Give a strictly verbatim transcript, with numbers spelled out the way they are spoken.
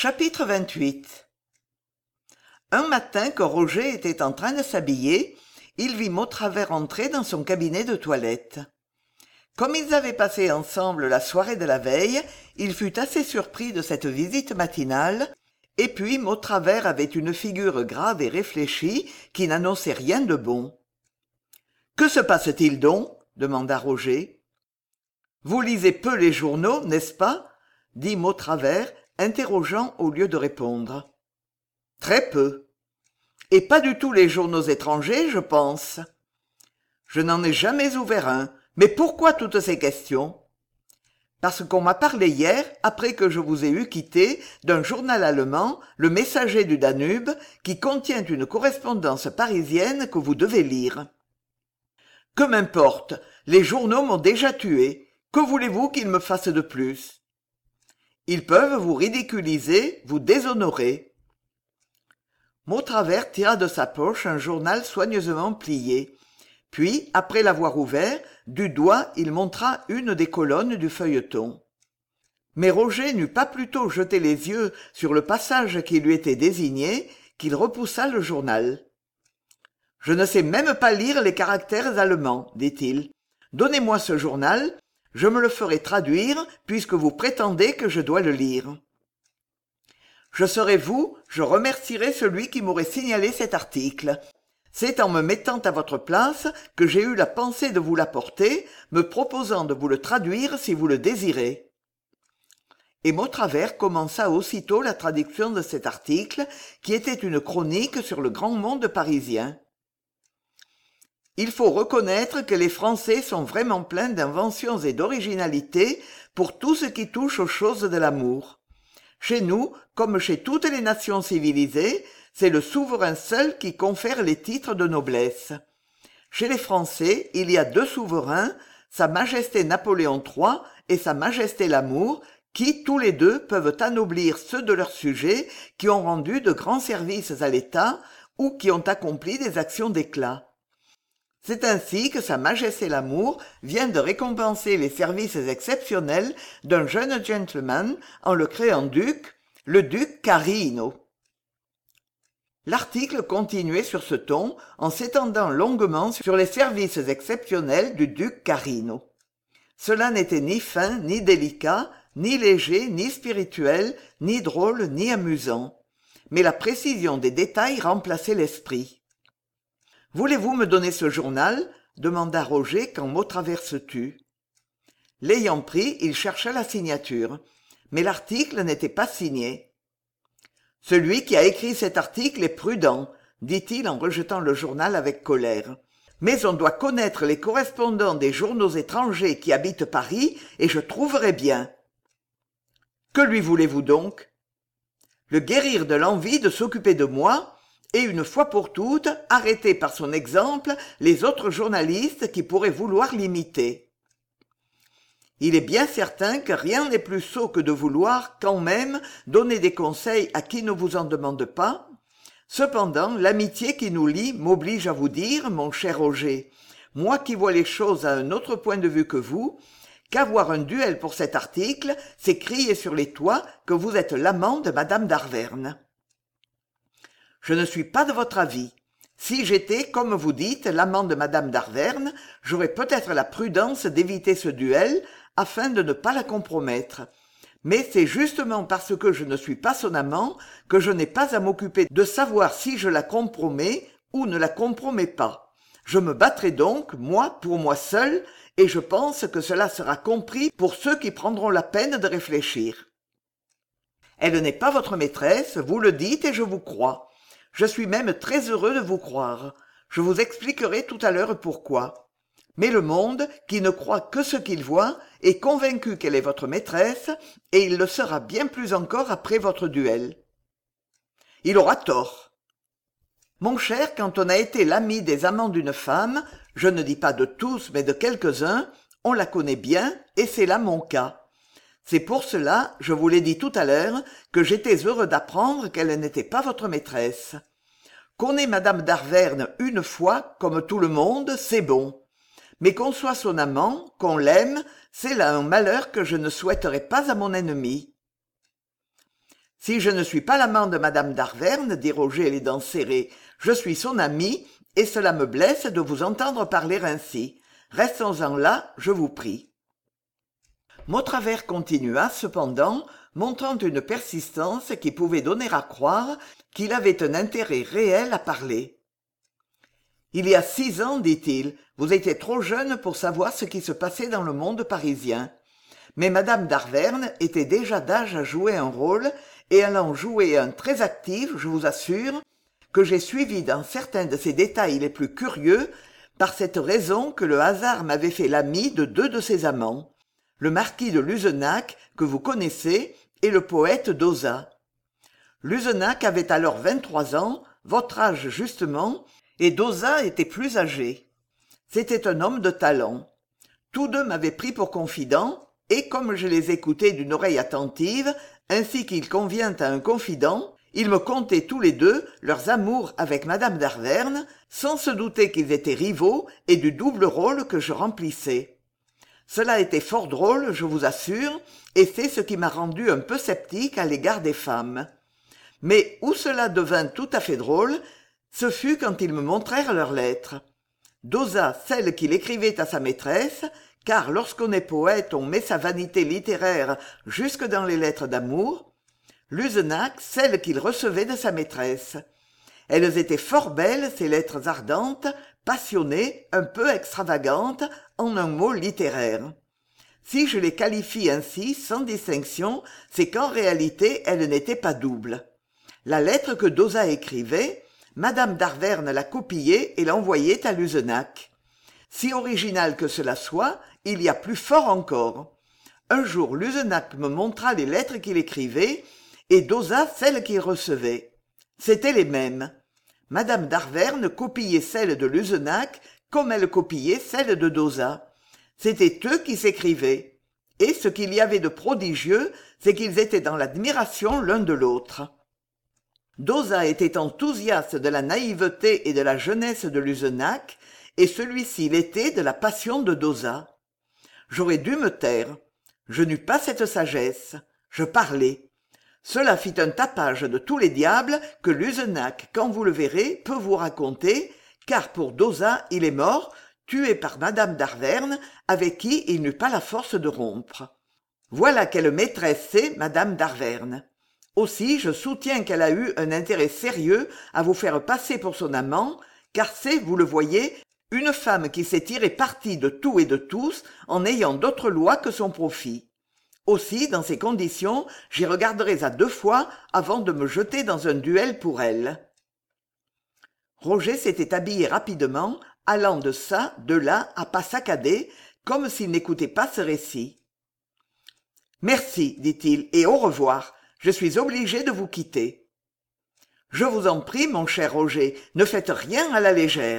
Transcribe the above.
Chapitre vingt-huit. Un matin que Roger était en train de s'habiller, il vit Mauravert entrer dans son cabinet de toilette. Comme ils avaient passé ensemble la soirée de la veille, il fut assez surpris de cette visite matinale, et puis Mauravert avait une figure grave et réfléchie qui n'annonçait rien de bon. « Que se passe-t-il donc ?» demanda Roger. « Vous lisez peu les journaux, n'est-ce pas ?» dit Mauravert, interrogeant au lieu de répondre. « Très peu. Et pas du tout les journaux étrangers, je pense. »« Je n'en ai jamais ouvert un. Mais pourquoi toutes ces questions ?»« Parce qu'on m'a parlé hier, après que je vous ai eu quitté, d'un journal allemand, Le Messager du Danube, qui contient une correspondance parisienne que vous devez lire. »« Que m'importe, les journaux m'ont déjà tué. Que voulez-vous qu'ils me fassent de plus ? Ils peuvent vous ridiculiser, vous déshonorer. » Mauravert tira de sa poche un journal soigneusement plié. Puis, après l'avoir ouvert, du doigt il montra une des colonnes du feuilleton. Mais Roger n'eut pas plutôt jeté les yeux sur le passage qui lui était désigné qu'il repoussa le journal. « Je ne sais même pas lire les caractères allemands, dit-il. Donnez-moi ce journal, je me le ferai traduire puisque vous prétendez que je dois le lire. Je serai vous, je remercierai celui qui m'aurait signalé cet article. C'est en me mettant à votre place que j'ai eu la pensée de vous l'apporter, me proposant de vous le traduire si vous le désirez. » Et Mauravert commença aussitôt la traduction de cet article, qui était une chronique sur le grand monde parisien. Il faut reconnaître que les Français sont vraiment pleins d'inventions et d'originalité pour tout ce qui touche aux choses de l'amour. Chez nous, comme chez toutes les nations civilisées, c'est le souverain seul qui confère les titres de noblesse. Chez les Français, il y a deux souverains, Sa Majesté Napoléon trois et Sa Majesté l'Amour, qui, tous les deux, peuvent anoblir ceux de leurs sujets qui ont rendu de grands services à l'État ou qui ont accompli des actions d'éclat. C'est ainsi que Sa Majesté l'Amour vient de récompenser les services exceptionnels d'un jeune gentleman en le créant duc, le duc Carino. L'article continuait sur ce ton en s'étendant longuement sur les services exceptionnels du duc Carino. Cela n'était ni fin ni délicat, ni léger ni spirituel, ni drôle ni amusant. Mais la précision des détails remplaçait l'esprit. « Voulez-vous me donner ce journal ?» demanda Roger quand Mauravert se tut. L'ayant pris, il chercha la signature, mais l'article n'était pas signé. « Celui qui a écrit cet article est prudent, » dit-il en rejetant le journal avec colère. « Mais on doit connaître les correspondants des journaux étrangers qui habitent Paris, et je trouverai bien. »« Que lui voulez-vous donc ?»« Le guérir de l'envie de s'occuper de moi, et une fois pour toutes arrêter par son exemple les autres journalistes qui pourraient vouloir l'imiter. Il est bien certain que rien n'est plus sot que de vouloir, quand même, donner des conseils à qui ne vous en demande pas. Cependant, l'amitié qui nous lie m'oblige à vous dire, mon cher Roger, moi qui vois les choses à un autre point de vue que vous, qu'avoir un duel pour cet article, c'est crier sur les toits que vous êtes l'amant de madame d'Arverne. Je ne suis pas de votre avis. Si j'étais, comme vous dites, l'amant de madame d'Arverne, j'aurais peut-être la prudence d'éviter ce duel afin de ne pas la compromettre. Mais c'est justement parce que je ne suis pas son amant que je n'ai pas à m'occuper de savoir si je la compromets ou ne la compromets pas. Je me battrai donc, moi, pour moi seul, et je pense que cela sera compris pour ceux qui prendront la peine de réfléchir. Elle n'est pas votre maîtresse, vous le dites et je vous crois. Je suis même très heureux de vous croire. Je vous expliquerai tout à l'heure pourquoi. Mais le monde, qui ne croit que ce qu'il voit, est convaincu qu'elle est votre maîtresse, et il le sera bien plus encore après votre duel. Il aura tort. Mon cher, quand on a été l'ami des amants d'une femme, je ne dis pas de tous, mais de quelques-uns, on la connaît bien, et c'est là mon cas. C'est pour cela, je vous l'ai dit tout à l'heure, que j'étais heureux d'apprendre qu'elle n'était pas votre maîtresse. Qu'on ait madame d'Arverne une fois, comme tout le monde, c'est bon. Mais qu'on soit son amant, qu'on l'aime, c'est là un malheur que je ne souhaiterais pas à mon ennemi. Si je ne suis pas l'amant de madame d'Arverne, dit Roger les dents serrées, je suis son ami, et cela me blesse de vous entendre parler ainsi. Restons-en là, je vous prie. Mautravers continua, cependant, montrant une persistance qui pouvait donner à croire qu'il avait un intérêt réel à parler. Il y a six ans, dit-il, vous étiez trop jeune pour savoir ce qui se passait dans le monde parisien. Mais madame d'Arverne était déjà d'âge à jouer un rôle, et elle en jouait un très actif, je vous assure, que j'ai suivi dans certains de ses détails les plus curieux, par cette raison que le hasard m'avait fait l'ami de deux de ses amants, le marquis de Luzenac, que vous connaissez, et le poète Dauzat. Luzenac avait alors vingt-trois ans, votre âge justement, et Dauzat était plus âgé. C'était un homme de talent. Tous deux m'avaient pris pour confident, et comme je les écoutais d'une oreille attentive, ainsi qu'il convient à un confident, ils me contaient tous les deux leurs amours avec madame d'Arverne, sans se douter qu'ils étaient rivaux et du double rôle que je remplissais. Cela était fort drôle, je vous assure, et c'est ce qui m'a rendu un peu sceptique à l'égard des femmes. Mais où cela devint tout à fait drôle, ce fut quand ils me montrèrent leurs lettres. Dauzat, celle qu'il écrivait à sa maîtresse, car lorsqu'on est poète, on met sa vanité littéraire jusque dans les lettres d'amour. Luzenac, celle qu'il recevait de sa maîtresse. Elles étaient fort belles, ces lettres ardentes, passionnées, un peu extravagantes, en un mot littéraire. Si je les qualifie ainsi, sans distinction, c'est qu'en réalité, elles n'étaient pas doubles. La lettre que Dauzat écrivait, madame d'Arverne la copiait et l'envoyait à Luzenac. Si original que cela soit, il y a plus fort encore. Un jour, Luzenac me montra les lettres qu'il écrivait, et Dauzat celles qu'il recevait. C'étaient les mêmes. Madame d'Arverne copiait celles de Luzenac comme elle copiait celles de Dauzat. C'étaient eux qui s'écrivaient. Et ce qu'il y avait de prodigieux, c'est qu'ils étaient dans l'admiration l'un de l'autre. Dauzat était enthousiaste de la naïveté et de la jeunesse de Luzenac, et celui-ci l'était de la passion de Dauzat. J'aurais dû me taire. Je n'eus pas cette sagesse. Je parlais. Cela fit un tapage de tous les diables que Luzenac, quand vous le verrez, peut vous raconter, car pour Dauzat il est mort, tué par madame d'Arverne, avec qui il n'eut pas la force de rompre. Voilà quelle maîtresse c'est, madame d'Arverne. Aussi, je soutiens qu'elle a eu un intérêt sérieux à vous faire passer pour son amant, car c'est, vous le voyez, une femme qui sait tirer parti de tout et de tous en n'ayant d'autre loi que son profit. Aussi, dans ces conditions, j'y regarderai à deux fois avant de me jeter dans un duel pour elle. Roger s'était habillé rapidement, allant de ça, de là, à pas saccadés, comme s'il n'écoutait pas ce récit. « Merci, dit-il, et au revoir. Je suis obligé de vous quitter. »« Je vous en prie, mon cher Roger, ne faites rien à la légère. »